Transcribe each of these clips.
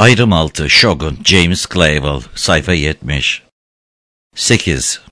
Ayrım 6 Shogun James Clavell sayfa 70 8.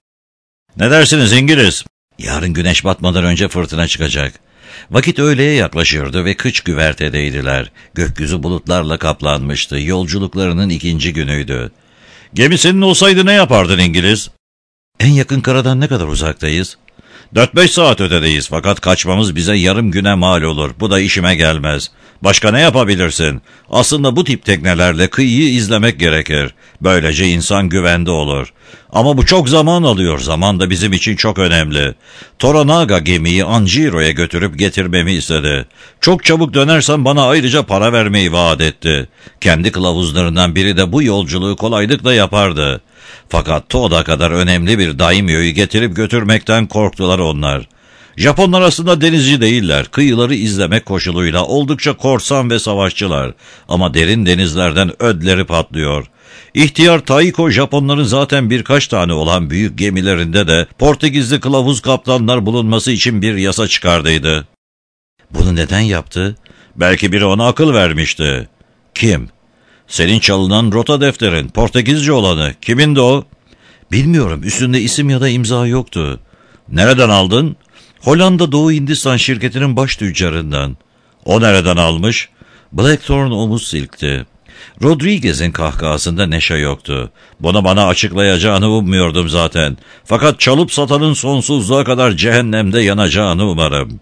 Ne dersiniz İngiliz? Yarın güneş batmadan önce fırtına çıkacak. Vakit öğleye yaklaşıyordu ve kıç güvertedeydiler. Gökyüzü bulutlarla kaplanmıştı. Yolculuklarının 2. günüydü. Gemi senin olsaydı ne yapardın İngiliz? En yakın karadan ne kadar uzaktayız? 4-5 saat ötedeyiz fakat kaçmamız bize yarım güne mal olur. Bu da işime gelmez. Başka ne yapabilirsin? Aslında bu tip teknelerle kıyıyı izlemek gerekir. Böylece insan güvende olur. Ama bu çok zaman alıyor. Zaman da bizim için çok önemli. Toranaga gemiyi Anjiro'ya götürüp getirmemi istedi. Çok çabuk dönersem bana ayrıca para vermeyi vaat etti. Kendi kılavuzlarından biri de bu yolculuğu kolaylıkla yapardı. Fakat Toda kadar önemli bir daimyoyu getirip götürmekten korktular onlar. Japonlar aslında denizci değiller. Kıyıları izlemek koşuluyla oldukça korsan ve savaşçılar. Ama derin denizlerden ödleri patlıyor. İhtiyar Taiko Japonların zaten birkaç tane olan büyük gemilerinde de Portekizli kılavuz kaptanlar bulunması için bir yasa çıkardıydı. Bunu neden yaptı? Belki biri ona akıl vermişti. Kim? Senin çalınan rota defterin, Portekizce olanı. Kimindi o? Bilmiyorum, üstünde isim ya da imza yoktu. Nereden aldın? Hollanda Doğu Hindistan şirketinin baş tüccarından. O nereden almış? Blackthorn omuz silkti. Rodriguez'in kahkahasında neşe yoktu. Bunu bana açıklayacağını ummuyordum zaten. Fakat çalıp satanın sonsuzluğa kadar cehennemde yanacağını umarım.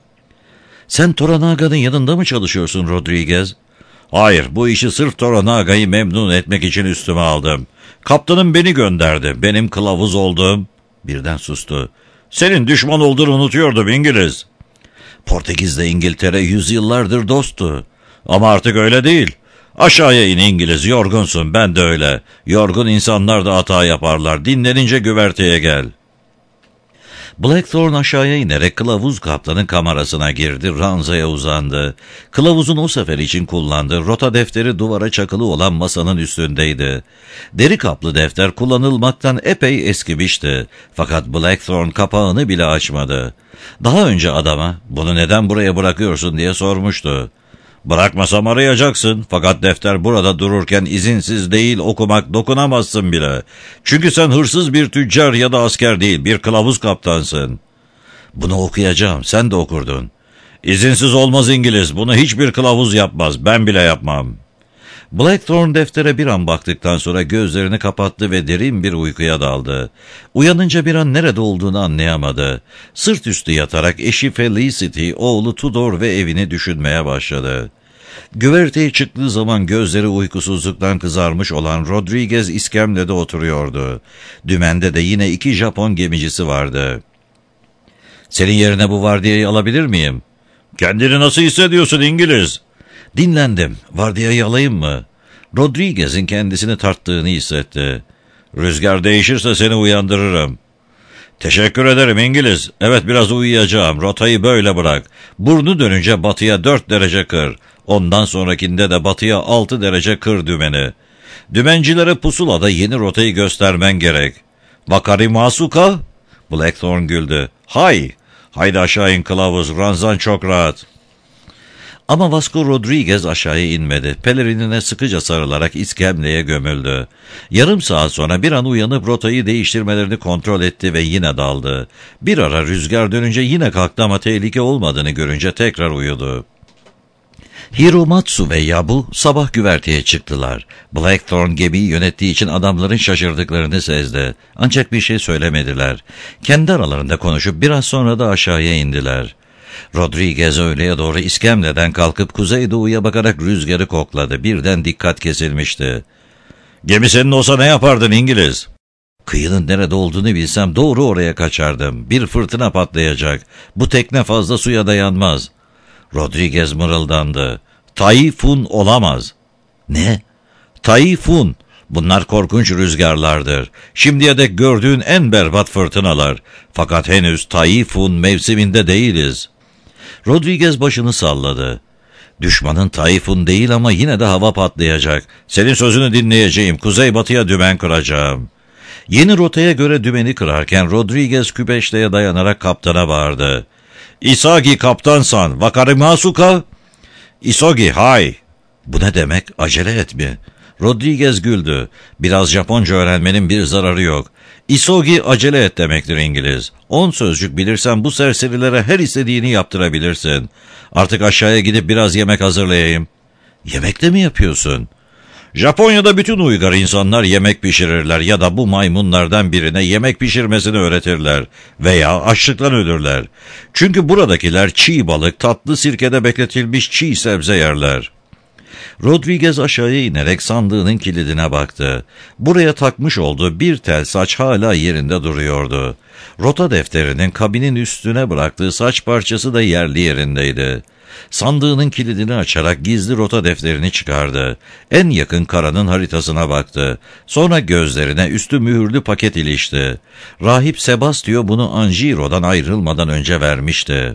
Sen Toranaga'nın yanında mı çalışıyorsun Rodriguez? Hayır, bu işi sırf Toranaga'yı memnun etmek için üstüme aldım. Kaptanım beni gönderdi. Benim kılavuz olduğum... Birden sustu. Senin düşman olduğunu unutuyordum İngiliz. Portekiz'le İngiltere yüzyıllardır dosttu. Ama artık öyle değil. Aşağıya in İngiliz, yorgunsun, ben de öyle. Yorgun insanlar da hata yaparlar. Dinlenince güverteye gel. Blackthorn aşağıya inerek kılavuz kaptanın kamerasına girdi, ranzaya uzandı. Kılavuzun o sefer için kullandığı rota defteri duvara çakılı olan masanın üstündeydi. Deri kaplı defter kullanılmaktan epey eskimişti. Fakat Blackthorn kapağını bile açmadı. Daha önce adama bunu neden buraya bırakıyorsun diye sormuştu. Bırakmasam arayacaksın fakat defter burada dururken izinsiz değil okumak dokunamazsın bile. Çünkü sen hırsız bir tüccar ya da asker değil bir kılavuz kaptansın. Bunu okuyacağım, sen de okurdun. İzinsiz olmaz İngiliz, bunu hiçbir kılavuz yapmaz, ben bile yapmam. Blackthorn deftere bir an baktıktan sonra gözlerini kapattı ve derin bir uykuya daldı. Uyanınca bir an nerede olduğunu anlayamadı. Sırt üstü yatarak eşi Felicity, oğlu Tudor ve evini düşünmeye başladı. Güverteye çıktığı zaman gözleri uykusuzluktan kızarmış olan Rodriguez iskemlede oturuyordu. Dümende de yine 2 Japon gemicisi vardı. Senin yerine bu vardiyayı alabilir miyim? Kendini nasıl hissediyorsun İngiliz? Dinlendim. Vardiyayı alayım mı? Rodriguez'in kendisini tarttığını hissetti. Rüzgar değişirse seni uyandırırım. Teşekkür ederim İngiliz. Evet, biraz uyuyacağım. Rotayı böyle bırak. Burnu dönünce batıya 4 derece kır. Ondan sonrakinde de batıya 6 derece kır dümeni. Dümencilere pusulada yeni rotayı göstermen gerek. Wakarimasuka? Blackthorn güldü. Haydi aşağı in kılavuz. Ranzan çok rahat. Ama Vasco Rodriguez aşağıya inmedi. Pelerinine sıkıca sarılarak iskemleye gömüldü. Yarım saat sonra bir an uyanıp rotayı değiştirmelerini kontrol etti ve yine daldı. Bir ara rüzgar dönünce yine kalktı ama tehlike olmadığını görünce tekrar uyudu. Hiromatsu ve Yabu sabah güverteye çıktılar. Blackthorn gemiyi yönettiği için adamların şaşırdıklarını sezdi. Ancak bir şey söylemediler. Kendi aralarında konuşup biraz sonra da aşağıya indiler. Rodriguez öğleye doğru iskemleden kalkıp kuzeydoğuya bakarak rüzgarı kokladı. Birden dikkat kesilmişti. Gemi senin olsa ne yapardın İngiliz? Kıyının nerede olduğunu bilsem doğru oraya kaçardım. Bir fırtına patlayacak. Bu tekne fazla suya dayanmaz. Rodriguez mırıldandı. Tayfun olamaz. Ne? Tayfun. Bunlar korkunç rüzgarlardır. Şimdiye dek gördüğün en berbat fırtınalar. Fakat henüz Tayfun mevsiminde değiliz. Rodriguez başını salladı. Düşmanın Tayfun değil ama yine de hava patlayacak. Senin sözünü dinleyeceğim. Kuzeybatıya dümen kıracağım. Yeni rotaya göre dümeni kırarken Rodriguez küpeşteye dayanarak kaptana bağırdı. Isagi kaptansan, Wakarimasuka? Isogi, hay. Bu ne demek? Acele et mi? Rodriguez güldü. Biraz Japonca öğrenmenin bir zararı yok. Isogi acele et demektir İngiliz. 10 sözcük bilirsen bu serserilere her istediğini yaptırabilirsin. Artık aşağıya gidip biraz yemek hazırlayayım. Yemek de mi yapıyorsun? Japonya'da bütün uygar insanlar yemek pişirirler ya da bu maymunlardan birine yemek pişirmesini öğretirler veya açlıktan ölürler. Çünkü buradakiler çiğ balık, tatlı sirkede bekletilmiş çiğ sebze yerler. Rodriguez aşağıya inerek sandığının kilidine baktı. Buraya takmış olduğu bir tel saç hala yerinde duruyordu. Rota defterinin kabinin üstüne bıraktığı saç parçası da yerli yerindeydi. Sandığının kilidini açarak gizli rota defterini çıkardı. En yakın karanın haritasına baktı. Sonra gözlerine üstü mühürlü paket ilişti. Rahip Sebastio bunu Angiro'dan ayrılmadan önce vermişti.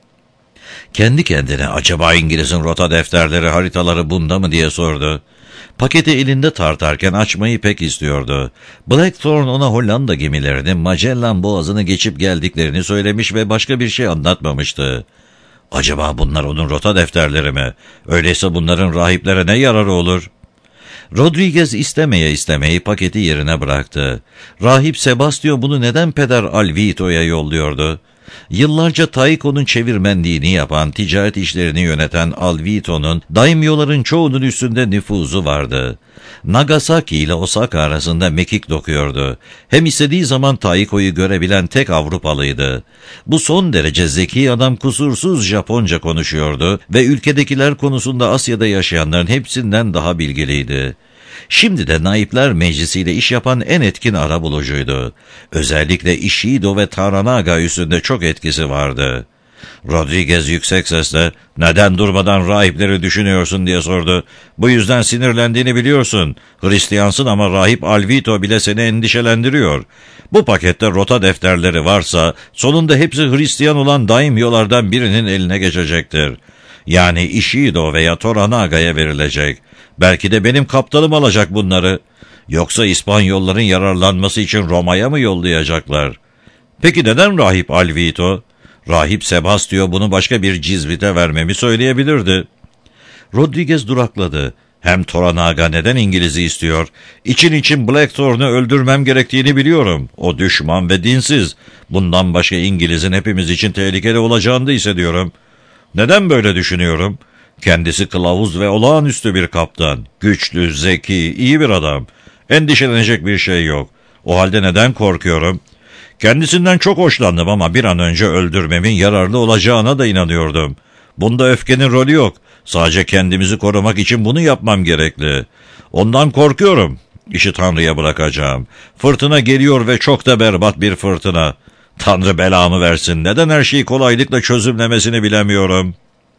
Kendi kendine acaba İngiliz'in rota defterleri, haritaları bunda mı diye sordu. Paketi elinde tartarken açmayı pek istiyordu. Blackthorn ona Hollanda gemilerinin Magellan Boğazı'nı geçip geldiklerini söylemiş ve başka bir şey anlatmamıştı. Acaba bunlar onun rota defterleri mi? Öyleyse bunların rahiplere ne yararı olur? Rodriguez istemeye paketi yerine bıraktı. Rahip Sebastio bunu neden Peder Alvito'ya yolluyordu? Yıllarca Taiko'nun çevirmenliğini yapan, ticaret işlerini yöneten Alvito'nun daimyoların çoğunun üstünde nüfuzu vardı. Nagasaki ile Osaka arasında mekik dokuyordu. Hem istediği zaman Taiko'yu görebilen tek Avrupalıydı. Bu son derece zeki adam kusursuz Japonca konuşuyordu ve ülkedekiler konusunda Asya'da yaşayanların hepsinden daha bilgiliydi. Şimdi de Naipler Meclisi ile iş yapan en etkin arabulucuydu. Özellikle Ishido ve Taranaga üstünde çok etkisi vardı. Rodriguez yüksek sesle, "Neden durmadan rahipleri düşünüyorsun?" diye sordu. "Bu yüzden sinirlendiğini biliyorsun. Hristiyansın ama rahip Alvito bile seni endişelendiriyor. Bu pakette rota defterleri varsa sonunda hepsi Hristiyan olan daimyolardan birinin eline geçecektir. Yani Ishido veya Toranaga'ya verilecek. Belki de benim kaptanım alacak bunları. Yoksa İspanyolların yararlanması için Roma'ya mı yollayacaklar? Peki neden rahip Alvito? Rahip Sebastio bunu başka bir cizvite vermemi söyleyebilirdi." Rodriguez durakladı. "Hem Toranaga neden İngiliz'i istiyor? İçin Blackthorn'u öldürmem gerektiğini biliyorum. O düşman ve dinsiz. Bundan başka İngiliz'in hepimiz için tehlikeli olacağını da hissediyorum. Neden böyle düşünüyorum? Kendisi kılavuz ve olağanüstü bir kaptan. Güçlü, zeki, iyi bir adam. Endişelenecek bir şey yok. O halde neden korkuyorum? Kendisinden çok hoşlandım ama bir an önce öldürmemin yararlı olacağına da inanıyordum. Bunda öfkenin rolü yok. Sadece kendimizi korumak için bunu yapmam gerekli. Ondan korkuyorum. İşi Tanrı'ya bırakacağım. Fırtına geliyor ve çok da berbat bir fırtına. Tanrı belamı versin. Neden her şeyi kolaylıkla çözümlemesini bilemiyorum."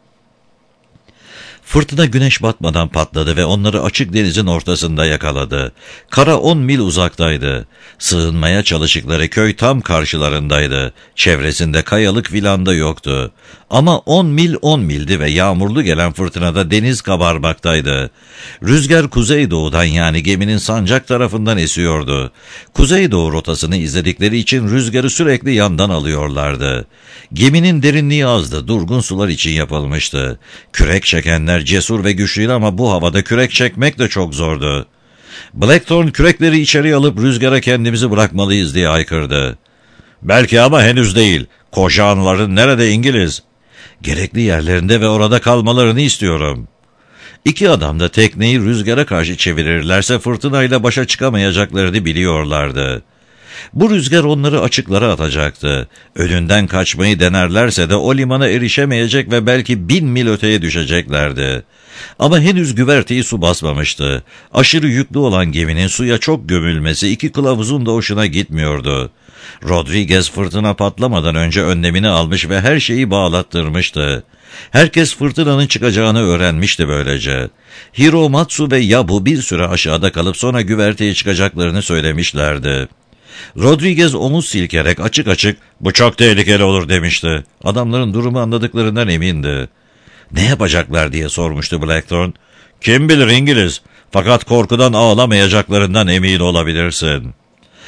Fırtına güneş batmadan patladı ve onları açık denizin ortasında yakaladı. Kara 10 mil uzaktaydı. Sığınmaya çalıştıkları köy tam karşılarındaydı. Çevresinde kayalık vilanda yoktu. Ama 10 mildi ve yağmurlu gelen fırtınada deniz kabarmaktaydı. Rüzgar kuzeydoğudan yani geminin sancak tarafından esiyordu. Kuzeydoğu rotasını izledikleri için rüzgarı sürekli yandan alıyorlardı. Geminin derinliği azdı, durgun sular için yapılmıştı. Kürek çekenler cesur ve güçlüydü ama bu havada kürek çekmek de çok zordu. Blackthorn kürekleri içeri alıp rüzgara kendimizi bırakmalıyız diye haykırdı. "Belki ama henüz değil. Kocaanların nerede İngiliz? Gerekli yerlerinde ve orada kalmalarını istiyorum." İki adam da tekneyi rüzgara karşı çevirirlerse fırtınayla başa çıkamayacaklarını biliyorlardı. Bu rüzgar onları açıklara atacaktı. Önünden kaçmayı denerlerse de o limana erişemeyecek ve belki 1000 mil öteye düşeceklerdi. Ama henüz güverteyi su basmamıştı. Aşırı yüklü olan geminin suya çok gömülmesi iki kılavuzun da hoşuna gitmiyordu. Rodriguez fırtına patlamadan önce önlemini almış ve her şeyi bağlattırmıştı. Herkes fırtınanın çıkacağını öğrenmişti böylece. Hiromatsu ve Yabu bir süre aşağıda kalıp sonra güverteye çıkacaklarını söylemişlerdi. Rodriguez omuz silkerek açık açık "Bu çok tehlikeli olur" demişti. Adamların durumu anladıklarından emindi. "Ne yapacaklar?" diye sormuştu Blackthorn. "Kim bilir İngiliz. Fakat korkudan ağlamayacaklarından emin olabilirsin."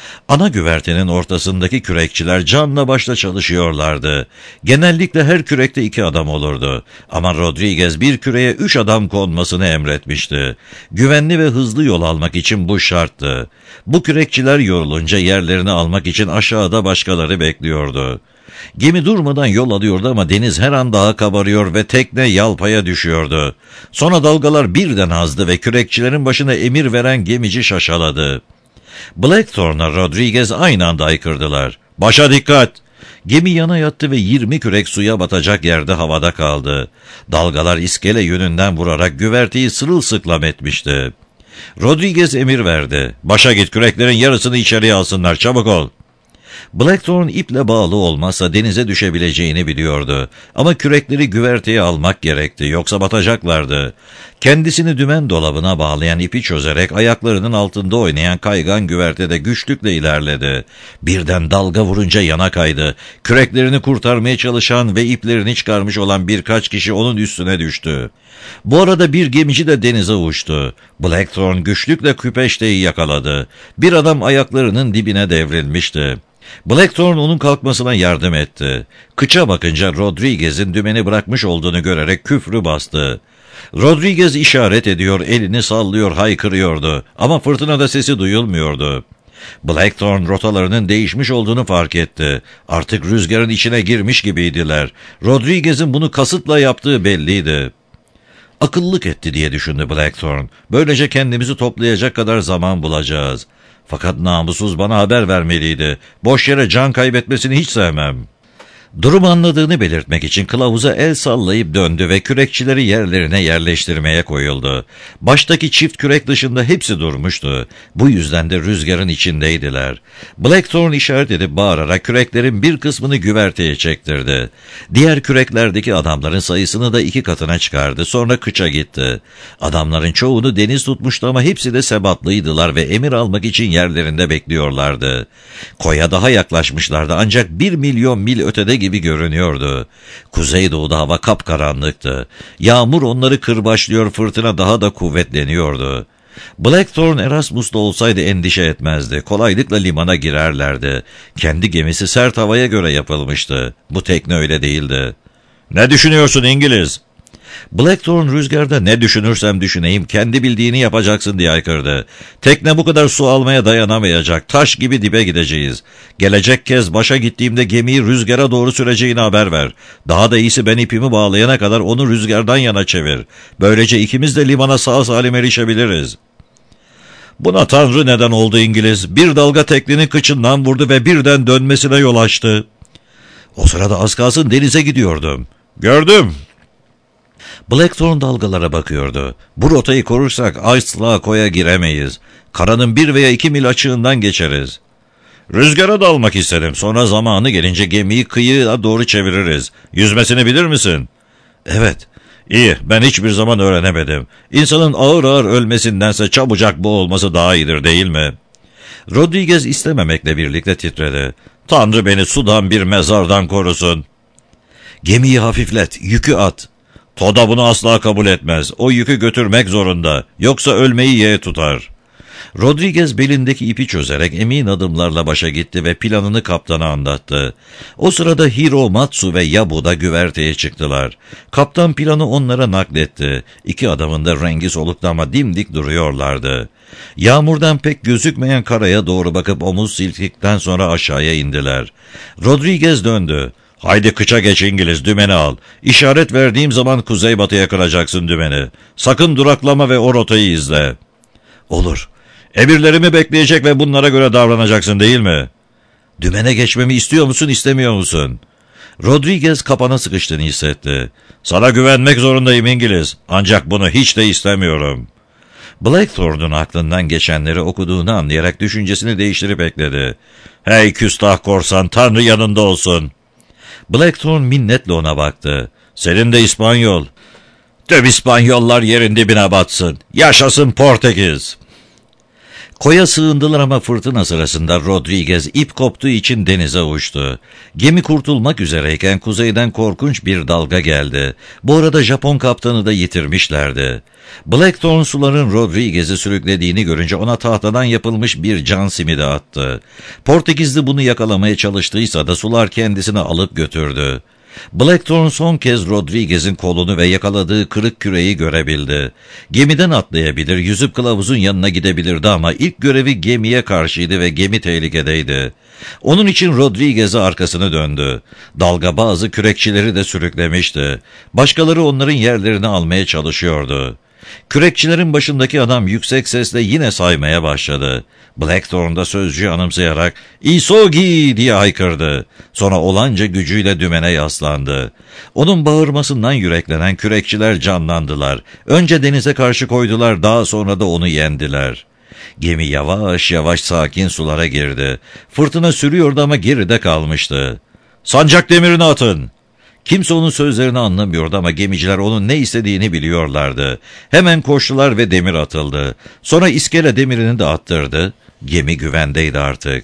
Ana güvertenin ortasındaki kürekçiler canla başla çalışıyorlardı. Genellikle her kürekte 2 adam olurdu. Ama Rodriguez bir küreye 3 adam konmasını emretmişti. Güvenli ve hızlı yol almak için bu şarttı. Bu kürekçiler yorulunca yerlerini almak için aşağıda başkaları bekliyordu. Gemi durmadan yol alıyordu ama deniz her an daha kabarıyor ve tekne yalpaya düşüyordu. Sonra dalgalar birden azdı ve kürekçilerin başına emir veren gemici şaşaladı. Blackthorne'la Rodriguez aynı anda haykırdılar. "Başa dikkat!" Gemi yana yattı ve 20 kürek suya batacak yerde havada kaldı. Dalgalar iskele yönünden vurarak güverteyi sırılsıklam etmişti. Rodriguez emir verdi. "Başa git, küreklerin yarısını içeriye alsınlar, çabuk ol." Blackthorne iple bağlı olmazsa denize düşebileceğini biliyordu. Ama kürekleri güverteye almak gerekti, yoksa batacaklardı. Kendisini dümen dolabına bağlayan ipi çözerek ayaklarının altında oynayan kaygan güvertede güçlükle ilerledi. Birden dalga vurunca yana kaydı. Küreklerini kurtarmaya çalışan ve iplerini çıkarmış olan birkaç kişi onun üstüne düştü. Bu arada bir gemici de denize uçtu. Blackthorne güçlükle küpeşteyi yakaladı. Bir adam ayaklarının dibine devrilmişti. Blackthorne onun kalkmasına yardım etti. Kıça bakınca Rodriguez'in dümeni bırakmış olduğunu görerek küfrü bastı. Rodriguez işaret ediyor, elini sallıyor, haykırıyordu ama fırtınada sesi duyulmuyordu. Blackthorne rotalarının değişmiş olduğunu fark etti. Artık rüzgarın içine girmiş gibiydiler. Rodriguez'in bunu kasıtla yaptığı belliydi. Akıllık etti diye düşündü Blackthorne. Böylece kendimizi toplayacak kadar zaman bulacağız. Fakat namussuz bana haber vermeliydi. Boş yere can kaybetmesini hiç sevmem. Durumu anladığını belirtmek için kılavuza el sallayıp döndü ve kürekçileri yerlerine yerleştirmeye koyuldu. Baştaki çift kürek dışında hepsi durmuştu. Bu yüzden de rüzgarın içindeydiler. Blackthorne işaret edip bağırarak küreklerin bir kısmını güverteye çektirdi. Diğer küreklerdeki adamların sayısını da 2 katına çıkardı. Sonra kıça gitti. Adamların çoğunu deniz tutmuştu ama hepsi de sebatlıydılar ve emir almak için yerlerinde bekliyorlardı. Koya daha yaklaşmışlardı ancak 1 milyon mil ötede gibi görünüyordu. Kuzeydoğuda hava kapkaranlıktı. Yağmur onları kırbaçlıyor, fırtına daha da kuvvetleniyordu. Blackthorne Erasmus'ta olsaydı endişe etmezdi. Kolaylıkla limana girerlerdi. Kendi gemisi sert havaya göre yapılmıştı. Bu tekne öyle değildi. "Ne düşünüyorsun İngiliz?" Blackthorne rüzgarda "Ne düşünürsem düşüneyim, kendi bildiğini yapacaksın" diye haykırdı. "Tekne bu kadar su almaya dayanamayacak. Taş gibi dibe gideceğiz. Gelecek kez başa gittiğimde gemiyi rüzgara doğru süreceğini haber ver. Daha da iyisi ben ipimi bağlayana kadar onu rüzgardan yana çevir. Böylece ikimiz de limana sağ salim erişebiliriz." Buna Tanrı neden oldu İngiliz. Bir dalga teknenin kıçından vurdu ve birden dönmesine yol açtı. O sırada az kalsın denize gidiyordum. "Gördüm." Blackthorne dalgalara bakıyordu. "Bu rotayı korursak asla koya giremeyiz. Karanın 1 veya 2 mil açığından geçeriz." "Rüzgara dalmak istedim. Sonra zamanı gelince gemiyi kıyıya doğru çeviririz. Yüzmesini bilir misin?" "Evet." "İyi, ben hiçbir zaman öğrenemedim. İnsanın ağır ağır ölmesindense çabucak boğulması daha iyidir değil mi?" Rodriguez istememekle birlikte titredi. "Tanrı beni sudan bir mezardan korusun." "Gemiyi hafiflet, yükü at." "Toda bunu asla kabul etmez. O yükü götürmek zorunda. Yoksa ölmeyi yeğe tutar." Rodriguez belindeki ipi çözerek emin adımlarla başa gitti ve planını kaptana anlattı. O sırada Hiromatsu ve Yabu da güverteye çıktılar. Kaptan planı onlara nakletti. 2 adamın da rengi soluktu ama dimdik duruyorlardı. Yağmurdan pek gözükmeyen karaya doğru bakıp omuz silktikten sonra aşağıya indiler. Rodriguez döndü. "Haydi kıça geç İngiliz, dümeni al. İşaret verdiğim zaman kuzeybatıya kıracaksın dümeni. Sakın duraklama ve o rotayı izle." "Olur." "Emirlerimi bekleyecek ve bunlara göre davranacaksın değil mi?" "Dümene geçmemi istiyor musun, istemiyor musun?" Rodriguez kapana sıkıştığını hissetti. "Sana güvenmek zorundayım İngiliz. Ancak bunu hiç de istemiyorum." Blackthorne'un aklından geçenleri okuduğunu anlayarak düşüncesini değiştirip ekledi. "Hey küstah korsan, Tanrı yanında olsun." Blackthorne minnetle ona baktı. "Senin de İspanyol." "Tüm İspanyollar yerin dibine batsın. Yaşasın Portekiz." Koya sığındılar ama fırtına sırasında Rodriguez ip koptuğu için denize uçtu. Gemi kurtulmak üzereyken kuzeyden korkunç bir dalga geldi. Bu arada Japon kaptanı da yitirmişlerdi. Blackthorn suların Rodriguez'i sürüklediğini görünce ona tahtadan yapılmış bir can simidi attı. Portekizli bunu yakalamaya çalıştıysa da sular kendisini alıp götürdü. Blackthorn son kez Rodriguez'in kolunu ve yakaladığı kırık küreyi görebildi. Gemiden atlayabilir, yüzüp kılavuzun yanına gidebilirdi ama ilk görevi gemiye karşıydı ve gemi tehlikedeydi. Onun için Rodriguez'e arkasını döndü. Dalga bazı kürekçileri de sürüklemişti. Başkaları onların yerlerini almaya çalışıyordu. Kürekçilerin başındaki adam yüksek sesle yine saymaya başladı. Blackthorn da sözcüğü anımsayarak "İsogi!" diye haykırdı. Sonra olanca gücüyle dümene yaslandı. Onun bağırmasından yüreklenen kürekçiler canlandılar. Önce denize karşı koydular, daha sonra da onu yendiler. Gemi yavaş yavaş sakin sulara girdi. Fırtına sürüyordu ama geride kalmıştı. "Sancak demirini atın!" Kimse onun sözlerini anlamıyordu ama gemiciler onun ne istediğini biliyorlardı. Hemen koştular ve demir atıldı. Sonra iskele demirini de attırdı. Gemi güvendeydi artık.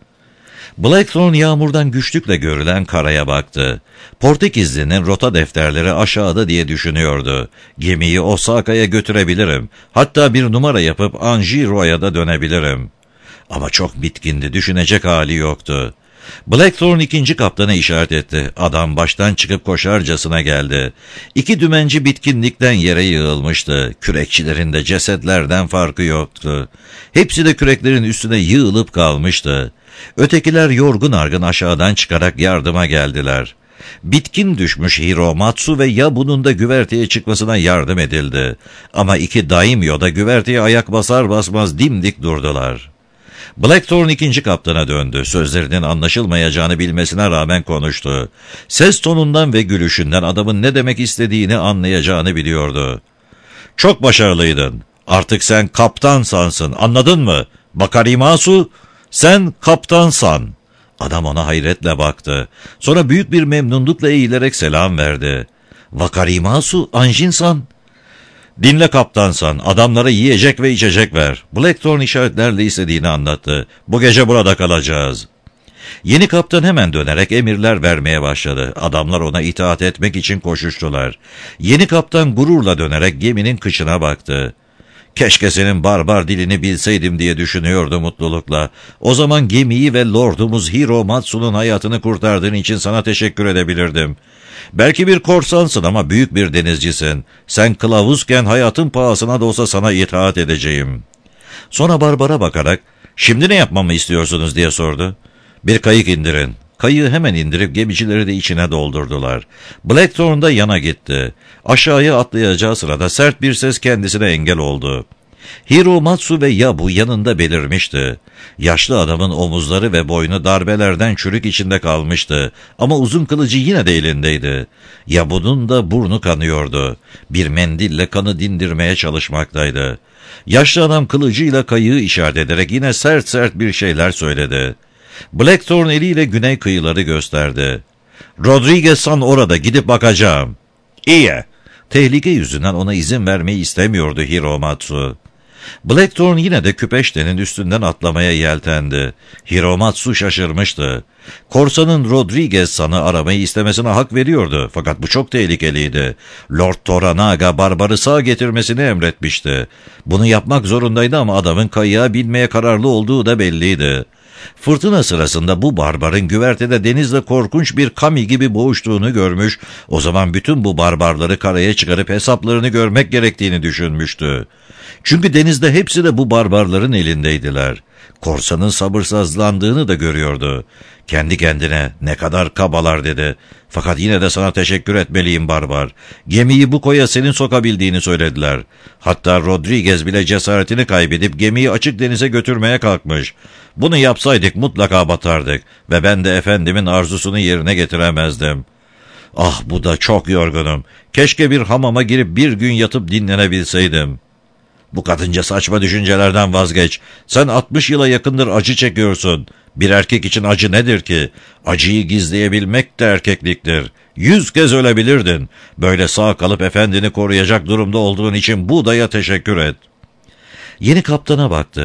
Blackthorn yağmurdan güçlükle görülen karaya baktı. Portekizli'nin rota defterleri aşağıda diye düşünüyordu. Gemiyi Osaka'ya götürebilirim. Hatta bir numara yapıp Anjiro'ya da dönebilirim. Ama çok bitkindi, düşünecek hali yoktu. Blackthorn ikinci kaptana işaret etti. Adam baştan çıkıp koşarcasına geldi. İki dümenci bitkinlikten yere yığılmıştı. Kürekçilerin de cesetlerden farkı yoktu. Hepsi de küreklerin üstüne yığılıp kalmıştı. Ötekiler yorgun argın aşağıdan çıkarak yardıma geldiler. Bitkin düşmüş Hiromatsu ve Yabu'nun da güverteye çıkmasına yardım edildi. Ama iki daimyo da güverteye ayak basar basmaz dimdik durdular. Blackthorn ikinci kaptana döndü. Sözlerinin anlaşılmayacağını bilmesine rağmen konuştu. Ses tonundan ve gülüşünden adamın ne demek istediğini anlayacağını biliyordu. "Çok başarılıydın. Artık sen kaptansansın, anladın mı? Bakarimasu, sen kaptansan." Adam ona hayretle baktı. Sonra büyük bir memnunlukla eğilerek selam verdi. "Wakarimasu, Anjin-san." "Dinle kaptansan, adamlara yiyecek ve içecek ver." Blackthorn işaretlerle istediğini anlattı. "Bu gece burada kalacağız." Yeni kaptan hemen dönerek emirler vermeye başladı. Adamlar ona itaat etmek için koşuştular. Yeni kaptan gururla dönerek geminin kıçına baktı. "Keşke senin barbar dilini bilseydim" diye düşünüyordu mutlulukla. "O zaman gemiyi ve lordumuz Hiromatsu'nun hayatını kurtardığın için sana teşekkür edebilirdim. Belki bir korsansın ama büyük bir denizcisin. Sen kılavuzken hayatın pahasına da olsa sana itaat edeceğim." Sonra Barbara bakarak "Şimdi ne yapmamı istiyorsunuz?" diye sordu. "Bir kayık indirin." Kayığı hemen indirip gemicileri de içine doldurdular. Blackthorn da yana gitti. Aşağıya atlayacağı sırada sert bir ses kendisine engel oldu. Hiromatsu ve Yabu yanında belirmişti. Yaşlı adamın omuzları ve boynu darbelerden çürük içinde kalmıştı. Ama uzun kılıcı yine de elindeydi. Yabu'nun da burnu kanıyordu. Bir mendille kanı dindirmeye çalışmaktaydı. Yaşlı adam kılıcıyla kayığı işaret ederek yine sert sert bir şeyler söyledi. Blackthorn eliyle güney kıyıları gösterdi. "Rodriguez-san orada, gidip bakacağım." "İyi." Tehlike yüzünden ona izin vermeyi istemiyordu Hiromatsu. Blackthorn yine de küpeştenin üstünden atlamaya yeltendi. Hiromatsu şaşırmıştı. Korsanın Rodriguez-san'ı aramayı istemesine hak veriyordu. Fakat bu çok tehlikeliydi. Lord Toranaga barbarı sağ getirmesini emretmişti. Bunu yapmak zorundaydı ama adamın kayığa binmeye kararlı olduğu da belliydi. Fırtına sırasında bu barbarın güvertede denizle korkunç bir kami gibi boğuştuğunu görmüş, o zaman bütün bu barbarları karaya çıkarıp hesaplarını görmek gerektiğini düşünmüştü. Çünkü denizde hepsi de bu barbarların elindeydiler. Korsanın sabırsızlandığını da görüyordu. Kendi kendine "Ne kadar kabalar" dedi. "Fakat yine de sana teşekkür etmeliyim barbar. Gemiyi bu koya senin sokabildiğini söylediler. Hatta Rodriguez bile cesaretini kaybedip gemiyi açık denize götürmeye kalkmış. Bunu yapsaydık mutlaka batardık ve ben de efendimin arzusunu yerine getiremezdim. Ah, bu da çok yorgunum. Keşke bir hamama girip bir gün yatıp dinlenebilseydim." "Bu kadınca saçma düşüncelerden vazgeç. Sen 60 yıla yakındır acı çekiyorsun. Bir erkek için acı nedir ki? Acıyı gizleyebilmek de erkekliktir. 100 kez ölebilirdin. Böyle sağ kalıp efendini koruyacak durumda olduğun için Buda'ya teşekkür et." Yeni kaptana baktı.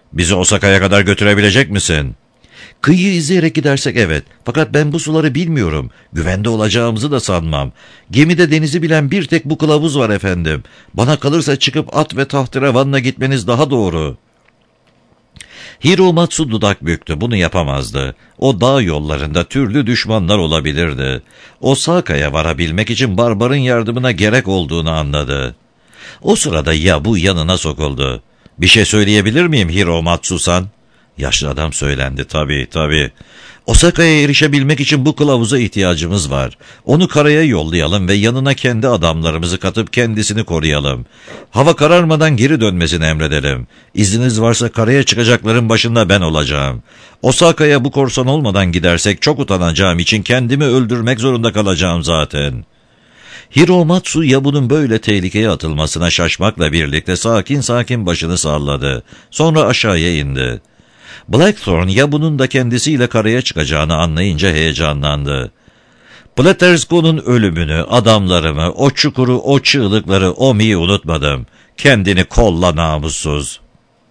Bizi Osaka'ya kadar götürebilecek misin? Kıyıyı izleyerek gidersek evet. Fakat ben bu suları bilmiyorum. Güvende olacağımızı da sanmam. Gemide denizi bilen bir tek bu kılavuz var efendim. Bana kalırsa çıkıp at ve tahterevanla gitmeniz daha doğru. Hiromatsu dudak büktü. Bunu yapamazdı. O dağ yollarında türlü düşmanlar olabilirdi. Osaka'ya varabilmek için barbarın yardımına gerek olduğunu anladı. O sırada Yabu yanına sokuldu. Bir şey söyleyebilir miyim Hiromatsu-san? Yaşlı adam söylendi. Tabii. Osaka'ya erişebilmek için bu kılavuza ihtiyacımız var. Onu karaya yollayalım ve yanına kendi adamlarımızı katıp kendisini koruyalım. Hava kararmadan geri dönmesini emredelim. İzniniz varsa karaya çıkacakların başında ben olacağım. Osaka'ya bu korsan olmadan gidersek çok utanacağım için kendimi öldürmek zorunda kalacağım zaten. Hiromatsu Yabu'nun böyle tehlikeye atılmasına şaşmakla birlikte sakin başını salladı. Sonra aşağıya indi. Blackthorn Yabu'nun da kendisiyle karaya çıkacağını anlayınca heyecanlandı. Platersco'nun ölümünü, adamlarımı, o çukuru, o çığlıkları, o miyi unutmadım. Kendini kolla namussuz.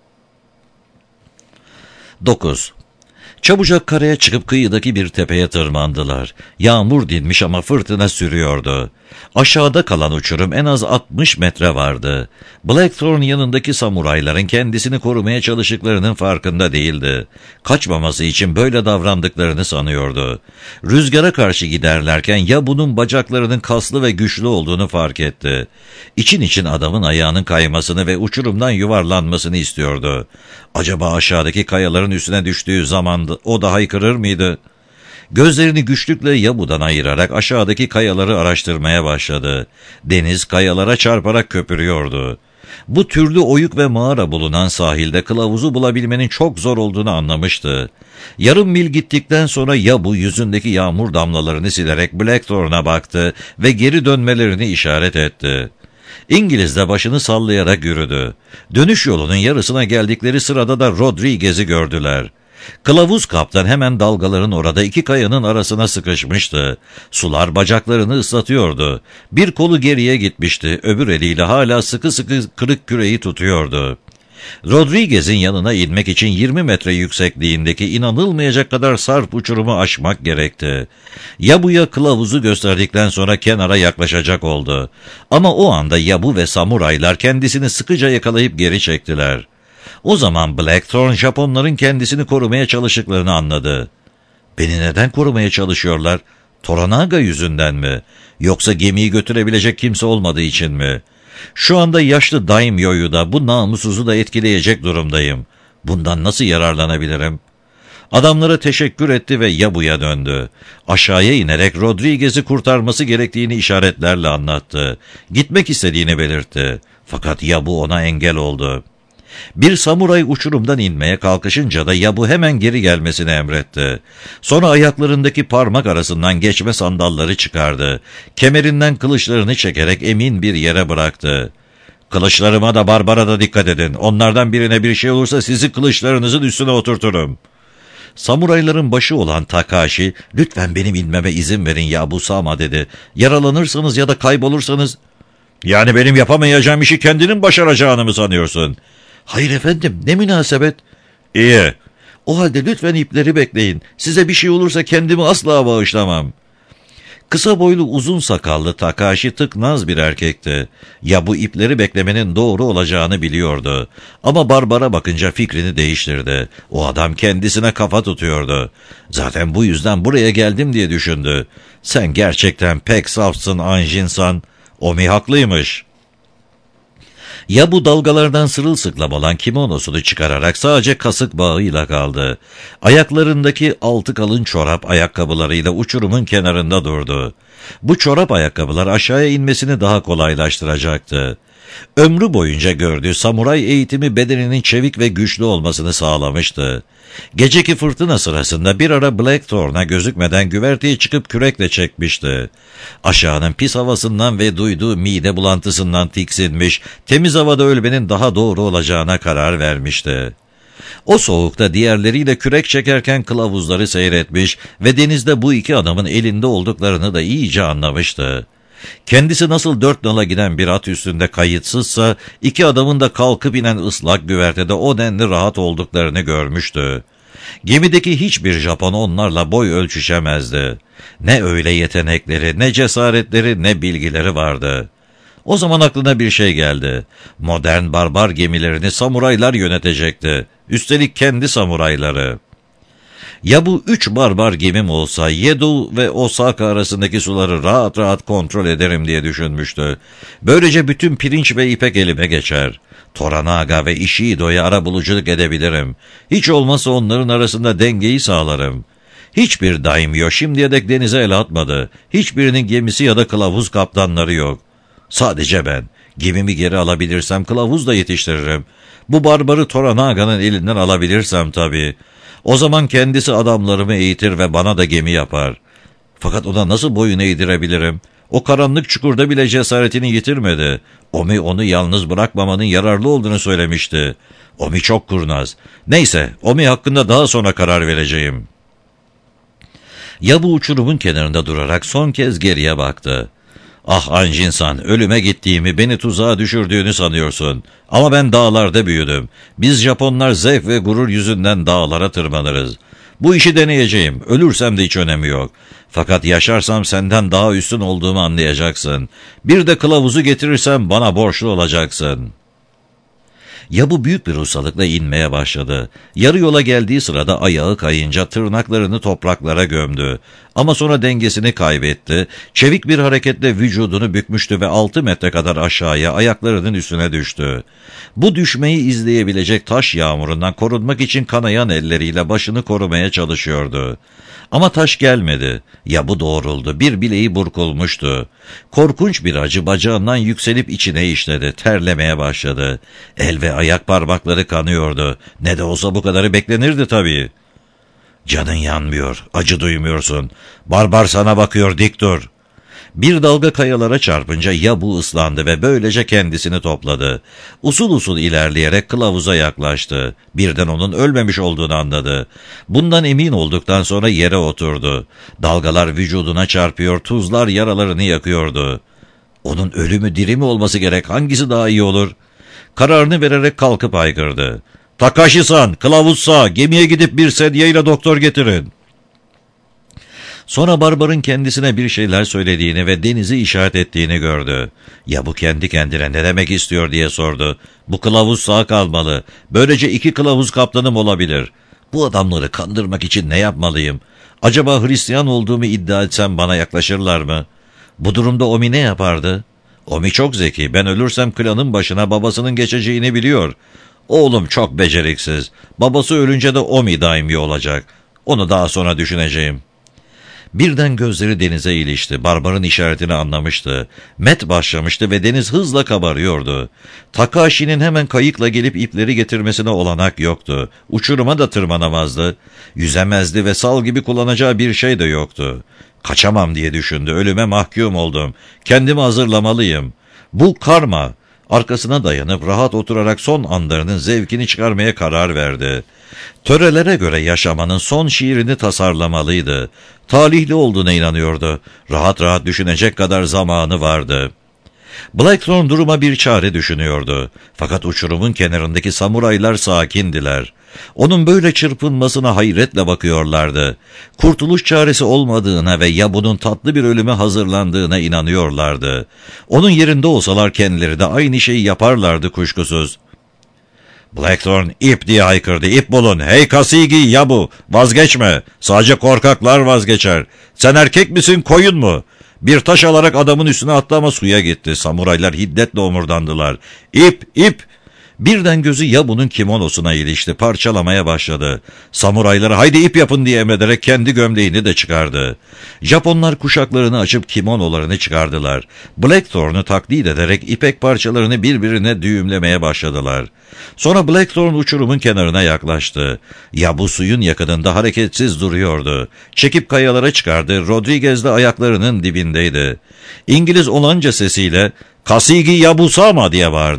9. Çabucak karaya çıkıp kıyıdaki bir tepeye tırmandılar. Yağmur dinmiş ama fırtına sürüyordu. Aşağıda kalan uçurum en az 60 metre vardı. Blackthorn yanındaki samurayların kendisini korumaya çalıştıklarının farkında değildi. Kaçmaması için böyle davrandıklarını sanıyordu. Rüzgara karşı giderlerken Yabu'nun bacaklarının kaslı ve güçlü olduğunu fark etti. İçin adamın ayağının kaymasını ve uçurumdan yuvarlanmasını istiyordu. Acaba aşağıdaki kayaların üstüne düştüğü zaman o da haykırır mıydı? Gözlerini güçlükle Yabu'dan ayırarak aşağıdaki kayaları araştırmaya başladı. Deniz kayalara çarparak köpürüyordu. Bu türlü oyuk ve mağara bulunan sahilde kılavuzu bulabilmenin çok zor olduğunu anlamıştı. Yarım mil gittikten sonra Yabu yüzündeki yağmur damlalarını silerek Blackthorn'a baktı ve geri dönmelerini işaret etti. İngiliz de başını sallayarak yürüdü. Dönüş yolunun yarısına geldikleri sırada da Rodriguez'i gördüler. Kılavuz kaptan hemen dalgaların orada iki kayanın arasına sıkışmıştı. Sular bacaklarını ıslatıyordu. Bir kolu geriye gitmişti, öbür eliyle hala sıkı kırık küreği tutuyordu. Rodriguez'in yanına inmek için 20 metre yüksekliğindeki inanılmayacak kadar sarp uçurumu aşmak gerekti. Yabu'ya kılavuzu gösterdikten sonra kenara yaklaşacak oldu. Ama o anda Yabu ve samuraylar kendisini sıkıca yakalayıp geri çektiler. O zaman Blackthorn Japonların kendisini korumaya çalıştıklarını anladı. Beni neden korumaya çalışıyorlar? Toranaga yüzünden mi? Yoksa gemiyi götürebilecek kimse olmadığı için mi? Şu anda yaşlı daimyo'yu da bu namussuzu da etkileyecek durumdayım. Bundan nasıl yararlanabilirim? Adamlara teşekkür etti ve Yabu'ya döndü. Aşağıya inerek Rodriguez'i kurtarması gerektiğini işaretlerle anlattı. Gitmek istediğini belirtti. Fakat Yabu ona engel oldu. Bir samuray uçurumdan inmeye kalkışınca da Yabu hemen geri gelmesini emretti. Sonra ayaklarındaki parmak arasından geçme sandalları çıkardı. Kemerinden kılıçlarını çekerek emin bir yere bıraktı. "Kılıçlarıma da Barbara da dikkat edin. Onlardan birine bir şey olursa sizi kılıçlarınızın üstüne oturturum." Samurayların başı olan Takashi, "Lütfen benim inmeme izin verin Yabu-sama" dedi. "Yaralanırsanız ya da kaybolursanız..." "Yani benim yapamayacağım işi kendinin başaracağını mı sanıyorsun?" "Hayır efendim, ne münasebet." "İyi. O halde lütfen ipleri bekleyin. Size bir şey olursa kendimi asla bağışlamam." Kısa boylu uzun sakallı Takashi tıknaz bir erkekti. Ya bu ipleri beklemenin doğru olacağını biliyordu. Ama Barbara bakınca fikrini değiştirdi. O adam kendisine kafa tutuyordu. "Zaten bu yüzden buraya geldim" diye düşündü. "Sen gerçekten pek safsın Anjin-san. Omi haklıymış." Ya bu dalgalardan sırılsıklam olan kimonosunu çıkararak sadece kasık bağıyla kaldı. Ayaklarındaki altı kalın çorap ayakkabılarıyla uçurumun kenarında durdu. Bu çorap ayakkabılar aşağıya inmesini daha kolaylaştıracaktı. Ömrü boyunca gördüğü samuray eğitimi bedeninin çevik ve güçlü olmasını sağlamıştı. Geceki fırtına sırasında bir ara Blackthorn'a gözükmeden güverteye çıkıp kürekle çekmişti. Aşağının pis havasından ve duyduğu mide bulantısından tiksinmiş, temiz havada ölmenin daha doğru olacağına karar vermişti. O soğukta diğerleriyle kürek çekerken kılavuzları seyretmiş ve denizde bu iki adamın elinde olduklarını da iyice anlamıştı. Kendisi nasıl 4 nala giden bir at üstünde kayıtsızsa, 2 adamın da kalkıp inen ıslak güvertede o denli rahat olduklarını görmüştü. Gemideki hiçbir Japon onlarla boy ölçüşemezdi. Ne öyle yetenekleri, ne cesaretleri, ne bilgileri vardı. O zaman aklına bir şey geldi. Modern barbar gemilerini samuraylar yönetecekti. Üstelik kendi samurayları. Ya bu 3 barbar gemim olsa Yedo ve Osaka arasındaki suları rahat rahat kontrol ederim diye düşünmüştü. Böylece bütün pirinç ve ipek elime geçer. Toranaga ve Ishido'ya arabuluculuk edebilirim. Hiç olmazsa onların arasında dengeyi sağlarım. Hiçbir daimyo şimdiye dek denize el atmadı. Hiçbirinin gemisi ya da kılavuz kaptanları yok. Sadece ben. Gemimi geri alabilirsem kılavuz da yetiştiririm. Bu barbarı Toranaga'nın elinden alabilirsem tabii. O zaman kendisi adamlarımı eğitir ve bana da gemi yapar. Fakat ona nasıl boyun eğdirebilirim? O karanlık çukurda bile cesaretini yitirmedi. Omi onu yalnız bırakmamanın yararlı olduğunu söylemişti. Omi çok kurnaz. Neyse, Omi hakkında daha sonra karar vereceğim. Ya bu uçurumun kenarında durarak son kez geriye baktı. Ah Anjin-san, ölüme gittiğimi, beni tuzağa düşürdüğünü sanıyorsun. Ama ben dağlarda büyüdüm. Biz Japonlar zevk ve gurur yüzünden dağlara tırmanırız. Bu işi deneyeceğim. Ölürsem de hiç önemi yok. Fakat yaşarsam senden daha üstün olduğumu anlayacaksın. Bir de kılavuzu getirirsem bana borçlu olacaksın. Ya bu büyük bir ustalıkla inmeye başladı. Yarı yola geldiği sırada ayağı kayınca tırnaklarını topraklara gömdü. Ama sonra dengesini kaybetti. Çevik bir hareketle vücudunu bükmüştü ve 6 metre kadar aşağıya ayaklarının üstüne düştü. Bu düşmeyi izleyebilecek taş yağmurundan korunmak için kanayan elleriyle başını korumaya çalışıyordu. Ama taş gelmedi. Ya bu doğruldu. Bir bileği burkulmuştu. Korkunç bir acı bacağından yükselip içine işledi. Terlemeye başladı. El ve ayak parmakları kanıyordu. Ne de olsa bu kadarı beklenirdi tabii. Canın yanmıyor. Acı duymuyorsun. Barbar sana bakıyor, dik dur. Bir dalga kayalara çarpınca ya bu ıslandı ve böylece kendisini topladı. Usul usul ilerleyerek kılavuza yaklaştı. Birden onun ölmemiş olduğunu anladı. Bundan emin olduktan sonra yere oturdu. Dalgalar vücuduna çarpıyor, tuzlar yaralarını yakıyordu. Onun ölü mü diri mi olması gerek, hangisi daha iyi olur? Kararını vererek kalkıp haykırdı. Takashi-san, kılavuzsa, gemiye gidip bir sedyeyle doktor getirin. Sonra barbarın kendisine bir şeyler söylediğini ve denizi işaret ettiğini gördü. Ya bu kendi kendine ne demek istiyor diye sordu. Bu kılavuz sağ kalmalı. Böylece 2 kılavuz kaptanım olabilir. Bu adamları kandırmak için ne yapmalıyım? Acaba Hristiyan olduğumu iddia etsem bana yaklaşırlar mı? Bu durumda Omi ne yapardı? Omi çok zeki. Ben ölürsem klanın başına babasının geçeceğini biliyor. Oğlum çok beceriksiz. Babası ölünce de Omi daimi olacak. Onu daha sonra düşüneceğim. Birden gözleri denize ilişti. Barbarın işaretini anlamıştı. Met başlamıştı ve deniz hızla kabarıyordu. Takashi'nin hemen kayıkla gelip ipleri getirmesine olanak yoktu. Uçuruma da tırmanamazdı. Yüzemezdi ve sal gibi kullanacağı bir şey de yoktu. Kaçamam diye düşündü. Ölüme mahkum oldum. Kendimi hazırlamalıyım. Bu karma. Arkasına dayanıp rahat oturarak son anlarının zevkini çıkarmaya karar verdi. Törelere göre yaşamanın son şiirini tasarlamalıydı. Talihli olduğuna inanıyordu. Rahat rahat düşünecek kadar zamanı vardı. Blackthorn duruma bir çare düşünüyordu. Fakat uçurumun kenarındaki samuraylar sakindiler. Onun böyle çırpınmasına hayretle bakıyorlardı. Kurtuluş çaresi olmadığına ve ya bunun tatlı bir ölüme hazırlandığına inanıyorlardı. Onun yerinde olsalar kendileri de aynı şeyi yaparlardı kuşkusuz. Blackthorn ip diye haykırdı. İp bulun. Hey Kasigi Yabu, vazgeçme. Sadece korkaklar vazgeçer. Sen erkek misin, koyun mu? Bir taş alarak adamın üstüne attı ama suya gitti. Samuraylar hiddetle omurdandılar. İp, ip. Birden gözü Yabu'nun kimonosuna ilişti. Parçalamaya başladı. Samuraylara haydi ip yapın diye emrederek kendi gömleğini de çıkardı. Japonlar kuşaklarını açıp kimonolarını çıkardılar. Blackthorn'u taklit ederek ipek parçalarını birbirine düğümlemeye başladılar. Sonra Blackthorn uçurumun kenarına yaklaştı. Yabu suyun yakınında hareketsiz duruyordu. Çekip kayalara çıkardı. Rodriguez de ayaklarının dibindeydi. İngiliz olanca sesiyle "Kasigi Yabu sama" diye bağırdı.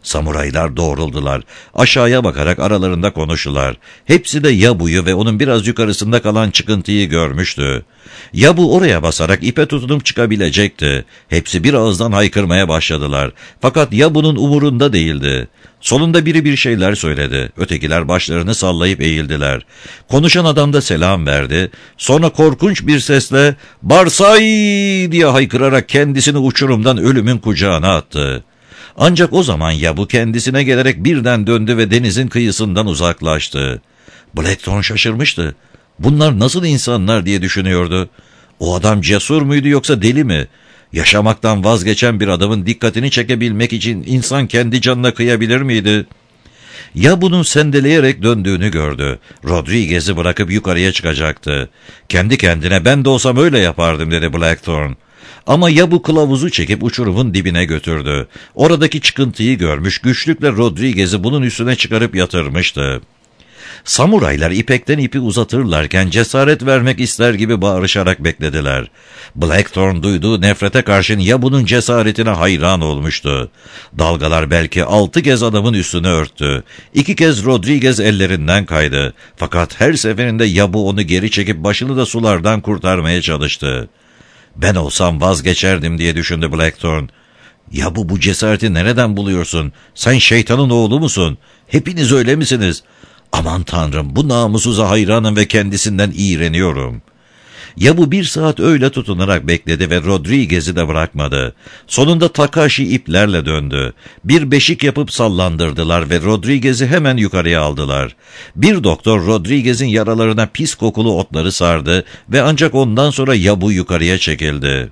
Samuraylar doğruldular. Aşağıya bakarak aralarında konuştular. Hepsi de Yabu'yu ve onun biraz yukarısında kalan çıkıntıyı görmüştü. Yabu oraya basarak ipe tutunup çıkabilecekti. Hepsi bir ağızdan haykırmaya başladılar. Fakat Yabu'nun umurunda değildi. Sonunda biri bir şeyler söyledi. Ötekiler başlarını sallayıp eğildiler. Konuşan adam da selam verdi. Sonra korkunç bir sesle "Barsay!" diye haykırarak kendisini uçurumdan ölümün kucağına attı. Ancak o zaman Yabu kendisine gelerek birden döndü ve denizin kıyısından uzaklaştı. Blackthorn şaşırmıştı. Bunlar nasıl insanlar diye düşünüyordu. O adam cesur muydu yoksa deli mi? Yaşamaktan vazgeçen bir adamın dikkatini çekebilmek için insan kendi canına kıyabilir miydi? Yabu'nun sendeleyerek döndüğünü gördü. Rodriguez'i bırakıp yukarıya çıkacaktı. Kendi kendine "Ben de olsam öyle yapardım" dedi Blackthorn. Ama Yabu kılavuzu çekip uçurumun dibine götürdü. Oradaki çıkıntıyı görmüş, güçlükle Rodriguez'i bunun üstüne çıkarıp yatırmıştı. Samuraylar ipekten ipi uzatırlarken cesaret vermek ister gibi bağırışarak beklediler. Blackthorn duyduğu nefrete karşın Yabu'nun cesaretine hayran olmuştu. Dalgalar belki 6 kez adamın üstünü örttü. 2 kez Rodriguez ellerinden kaydı. Fakat her seferinde Yabu onu geri çekip başını da sulardan kurtarmaya çalıştı. "Ben olsam vazgeçerdim" diye düşündü Blackthorn. "Yabu, bu cesareti nereden buluyorsun? Sen şeytanın oğlu musun? Hepiniz öyle misiniz? Aman Tanrım, bu namussuza hayranım ve kendisinden iğreniyorum." Yabu 1 saat öyle tutunarak bekledi ve Rodriguez'i de bırakmadı. Sonunda Takashi iplerle döndü. Bir beşik yapıp sallandırdılar ve Rodriguez'i hemen yukarıya aldılar. Bir doktor Rodriguez'in yaralarına pis kokulu otları sardı ve ancak ondan sonra Yabu yukarıya çekildi.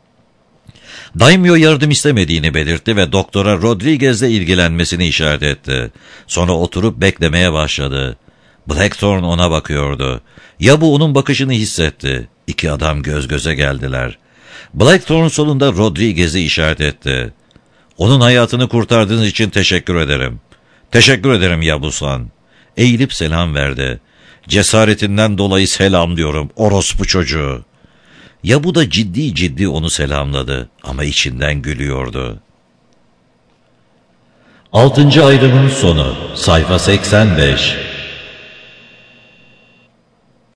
Daimyo yardım istemediğini belirtti ve doktora Rodriguez'le ilgilenmesini işaret etti. Sonra oturup beklemeye başladı. Blackthorn ona bakıyordu. Yabu onun bakışını hissetti. 2 adam göz göze geldiler. Blackthorn sonunda Rodriguez'i işaret etti. "Onun hayatını kurtardığınız için teşekkür ederim." "Teşekkür ederim Yabu-san." Eğilip selam verdi. "Cesaretinden dolayı selam diyorum, orospu çocuğu." Yabu da ciddi ciddi onu selamladı ama içinden gülüyordu. 6. ayrımın sonu. Sayfa 85.